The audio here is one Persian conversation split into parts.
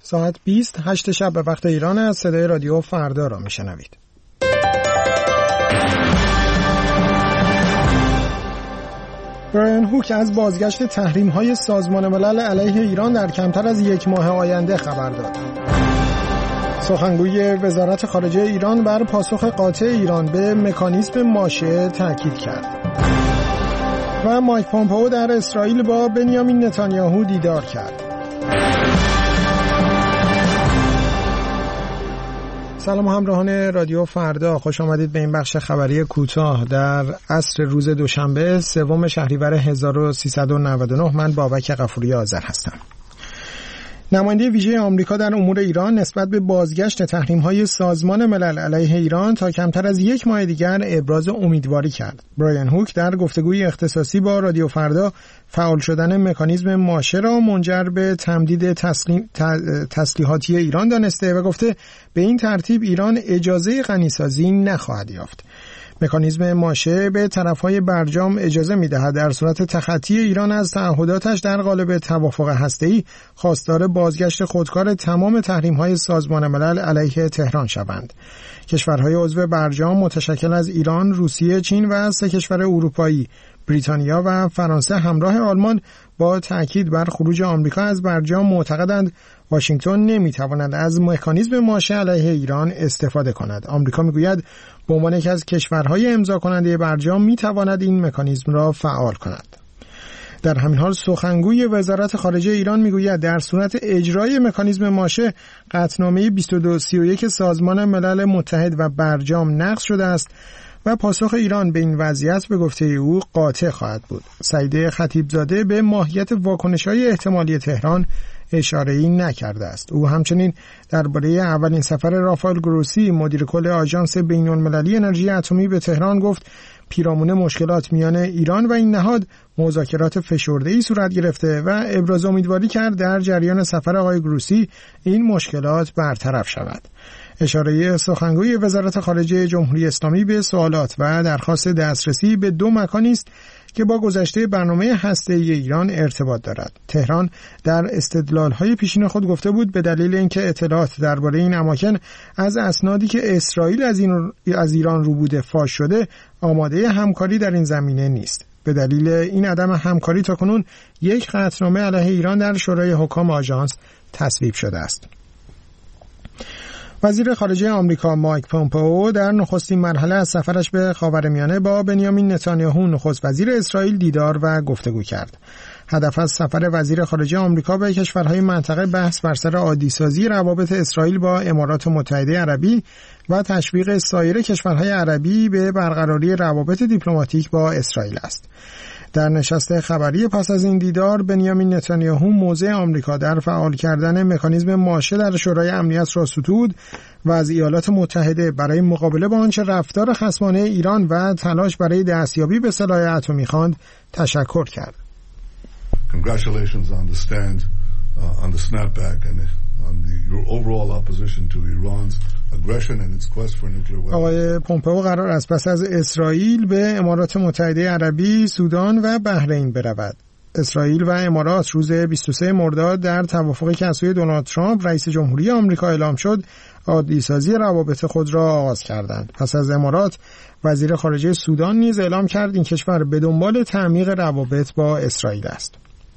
ساعت 20:08 شب به وقت ایران از صدای رادیو فردا را میشنوید. برایان هوک از بازگشت تحریم‌های سازمان ملل علیه ایران در کمتر از یک ماه آینده خبر داد. سخنگوی وزارت خارجه ایران بر پاسخ قاطع ایران به مکانیزم ماشه تاکید کرد. و مایک پومپئو در اسرائیل با بنیامین نتانیاهو دیدار کرد. سلام همراهان رادیو فردا، خوش آمدید به این بخش خبری کوتاه در عصر روز دوشنبه 3 شهریور 1399. من بابک غفوری آذر هستم. نماینده ویژه آمریکا در امور ایران نسبت به بازگشت تحریم‌های سازمان ملل علیه ایران تا کمتر از یک ماه دیگر ابراز امیدواری کرد. برایان هوک در گفتگوی اختصاصی با رادیو فردا فعال شدن مکانیزم ماشه را منجر به تمدید تسلیحاتی ایران دانسته و گفته به این ترتیب ایران اجازه غنیسازی نخواهد یافت. مکانیزم ماشه به طرفهای برجام اجازه می‌دهد در صورت تخطی ایران از تعهداتش در قالب توافق هسته‌ای خواستار بازگشت خودکار تمام تحریم‌های سازمان ملل علیه تهران شوند. کشورهای عضو برجام متشکل از ایران، روسیه، چین و 3 کشور اروپایی، بریتانیا و فرانسه همراه آلمان با تأکید بر خروج آمریکا از برجام معتقدند واشنگتن نمیتواند از مکانیزم ماشه علیه ایران استفاده کند. آمریکا میگوید به عنوان یکی از کشورهای امضا کننده برجام میتواند این مکانیزم را فعال کند. در همین حال سخنگوی وزارت خارجه ایران میگوید در صورت اجرای مکانیزم ماشه قطعنامه 2231 سازمان ملل متحد و برجام نقض شده است و پاسخ ایران به این وضعیت به گفته او قاطع خواهد بود. سعید خطیبزاده به ماهیت واکنش‌های احتمالی تهران اشاره‌ای نکرده است. او همچنین درباره اولین سفر رافائل گروسی مدیر کل آژانس بین‌المللی انرژی اتمی به تهران گفت پیرامون مشکلات میان ایران و این نهاد مذاکرات فشرده‌ای صورت گرفته و ابراز امیدواری کرد در جریان سفر آقای گروسی این مشکلات برطرف شود. اشاره سخنگوی وزارت خارجه جمهوری اسلامی به سوالات و درخواست دسترسی به 2 مکانی است که با گذشته برنامه هسته‌ای ایران ارتباط دارد. تهران در استدلال‌های پیشین خود گفته بود به دلیل اینکه اطلاعات درباره این اماکن از اسنادی که اسرائیل از ایران رو بوده فاش شده، آماده همکاری در این زمینه نیست. به دلیل این عدم همکاری تاکنون یک قطعنامه علیه ایران در شورای حکام آژانس تصویب شده است. وزیر خارجه آمریکا مایک پومپئو در نخستین مرحله از سفرش به خاورمیانه با بنیامین نتانیاهو نخست وزیر اسرائیل دیدار و گفتگو کرد. هدف از سفر وزیر خارجه آمریکا به کشورهای منطقه بحث بر سر عادی‌سازی روابط اسرائیل با امارات متحده عربی و تشویق سایر کشورهای عربی به برقراری روابط دیپلماتیک با اسرائیل است. در نشست خبری پس از این دیدار بنیامین نتانیاهو موضع آمریکا در فعال کردن مکانیزم ماشه در شورای امنیت را ستود و از ایالات متحده برای مقابله با آنچه رفتار خصمانه ایران و تلاش برای دستیابی به سلاح اتمی خواند تشکر کرد. Congratulations on the stand, on the snapback and on your overall opposition to Iran's aggression and its quest for nuclear weapons. آقای پومپئو قرار است پس از اسرائیل به امارات متحده عربی، سودان و بحرین برود. اسرائیل و امارات روز 23 مرداد در توافقی که از سوی دونالد ترامپ رئیس جمهوری آمریکا اعلام شد، عادی‌سازی روابط خود را آغاز کردند. پس از امارات، وزیر خارجه سودان نیز اعلام کرد این کشور به دنبال تعمیق روابط با اسرائیل است.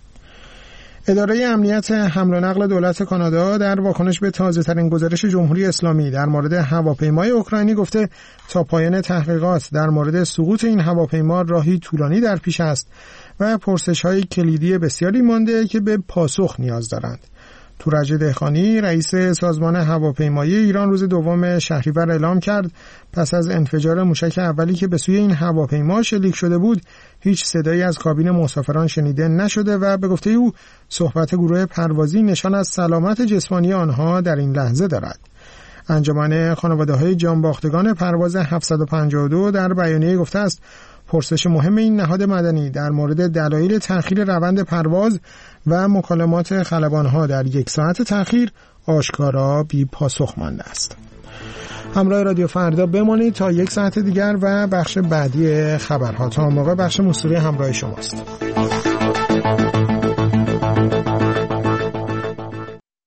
اداره امنیت حمل و نقل دولت کانادا در واکنش به تازه‌ترین گزارش جمهوری اسلامی در مورد هواپیمای اوکراینی گفته تا پایان تحقیقات در مورد سقوط این هواپیما راهی طولانی در پیش است و پرسش‌های کلیدی بسیاری مانده که به پاسخ نیاز دارند. تورج دهقانی رئیس سازمان هواپیمایی ایران روز 2 شهریور اعلام کرد پس از انفجار موشک اولی که به سوی این هواپیما شلیک شده بود هیچ صدایی از کابین مسافران شنیده نشده و به گفته او صحبت گروه پروازی نشان از سلامت جسمانی آنها در این لحظه دارد. انجمن خانواده‌های جانباختگان پرواز 752 در بیانیه گفته است پرسش مهم این نهاد مدنی در مورد دلایل تأخیر روند پرواز و مکالمات خلبان‌ها در 1 ساعت تأخیر آشکارا بی پاسخ مانده است. همراه رادیو فردا بمانید تا 1 ساعت دیگر و بخش بعدی خبرها. تا موقع بخش موسیقی همراه شماست.